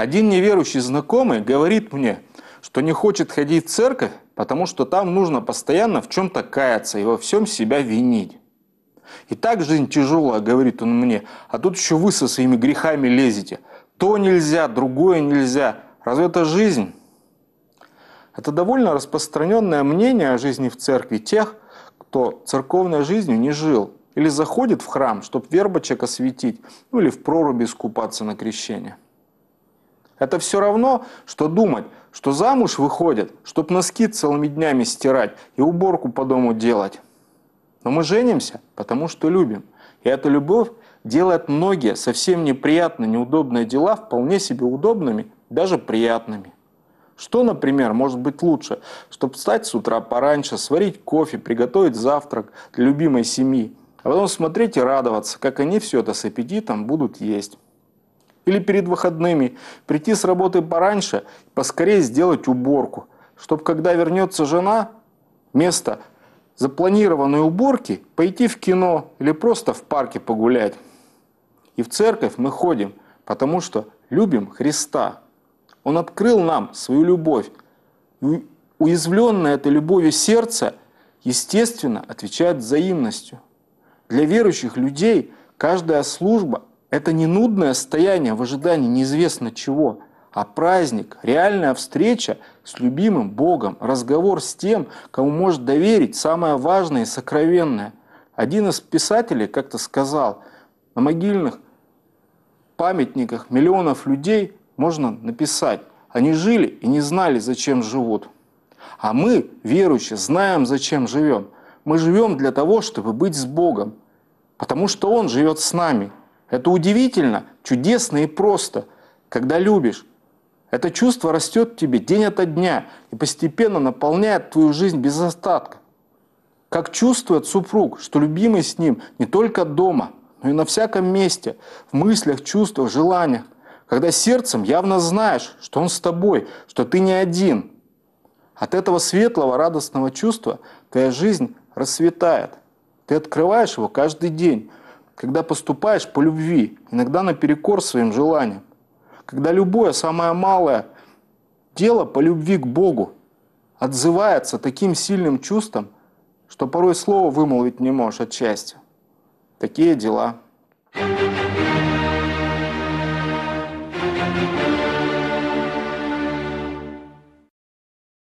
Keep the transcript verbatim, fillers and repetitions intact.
Один неверующий знакомый говорит мне, что не хочет ходить в церковь, потому что там нужно постоянно в чем-то каяться и во всем себя винить. И так жизнь тяжелая, говорит он мне, а тут еще вы со своими грехами лезете. То нельзя, другое нельзя. Разве это жизнь? Это довольно распространенное мнение о жизни в церкви тех, кто церковной жизнью не жил. Или заходит в храм, чтобы вербочек осветить, ну или в проруби искупаться на крещение. Это все равно, что думать, что замуж выходят, чтобы носки целыми днями стирать и уборку по дому делать. Но мы женимся, потому что любим. И эта любовь делает многие совсем неприятные, неудобные дела вполне себе удобными, даже приятными. Что, например, может быть лучше, чтобы встать с утра пораньше, сварить кофе, приготовить завтрак для любимой семьи, а потом смотреть и радоваться, как они все это с аппетитом будут есть. Или перед выходными прийти с работы пораньше и поскорее сделать уборку, чтобы когда вернется жена, вместо запланированной уборки пойти в кино или просто в парке погулять. И в церковь мы ходим, потому что любим Христа. Он открыл нам свою любовь. И уязвленное этой любовью сердце, естественно, отвечает взаимностью. Для верующих людей каждая служба – это не нудное стояние в ожидании неизвестно чего, а праздник, реальная встреча с любимым Богом, разговор с тем, кому может доверить самое важное и сокровенное. Один из писателей как-то сказал, на могильных памятниках миллионов людей можно написать, они жили и не знали, зачем живут. А мы, верующие, знаем, зачем живем. Мы живем для того, чтобы быть с Богом, потому что Он живет с нами. Это удивительно, чудесно и просто, когда любишь. Это чувство растет в тебе день ото дня и постепенно наполняет твою жизнь без остатка. Как чувствует супруг, что любимый с ним не только дома, но и на всяком месте, в мыслях, чувствах, желаниях. Когда сердцем явно знаешь, что он с тобой, что ты не один. От этого светлого, радостного чувства твоя жизнь расцветает. Ты открываешь его каждый день, когда поступаешь по любви, иногда наперекор своим желаниям. Когда любое, самое малое дело по любви к Богу отзывается таким сильным чувством, что порой слова вымолвить не можешь от счастья. Такие дела.